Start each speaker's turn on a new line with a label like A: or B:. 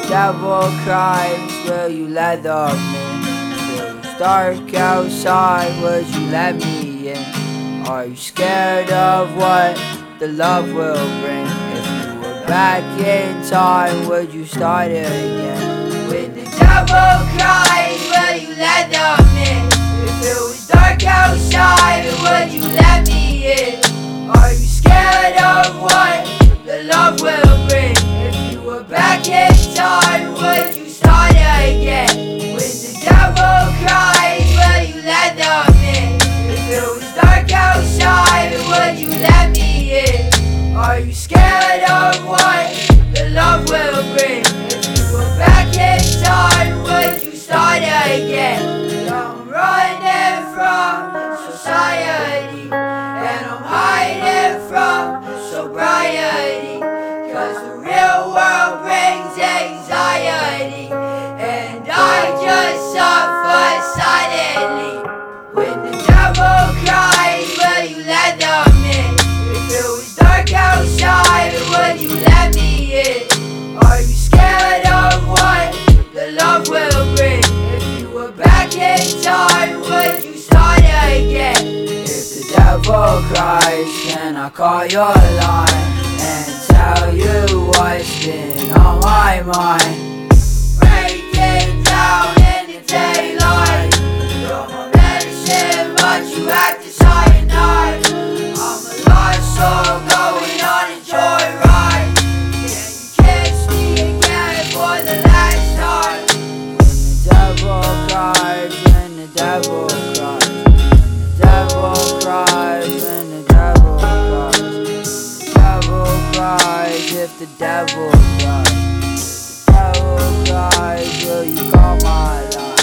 A: devil cries, will you let me? Feels dark outside, would you let me in? Are you scared of what the love will bring? If you were back in time, would you start it again? When the devil cries, will you let them in? If it was dark outside, would you let me in? Are you scared of what the love will bring? If you were back in time, would you start again? When the devil cries, will you let them in? If it was dark outside, would you let me in? Are you scared of what the love will bring? If you were back in time, would you start again? I'm running from society, and I'm hiding from sobriety, 'cause the real world brings anxiety, and I just suffer silently. When the devil cries, will you let them in? If it was dark outside, would you let me in? Are you scared of what the love will bring? If you were back in time, would you start again? If the devil cries, can I call your line and tell you what's been on my mind? Breaking down in the daylight, you're my medicine, but you act as cyanide. I'm a lost soul going on a joyride. Can you kiss me again for the last time? When the devil cries, when the devil cries, when the devil cries, when the devil cries, the devil cries, if the devil cries, if the devil cries, will you call my line?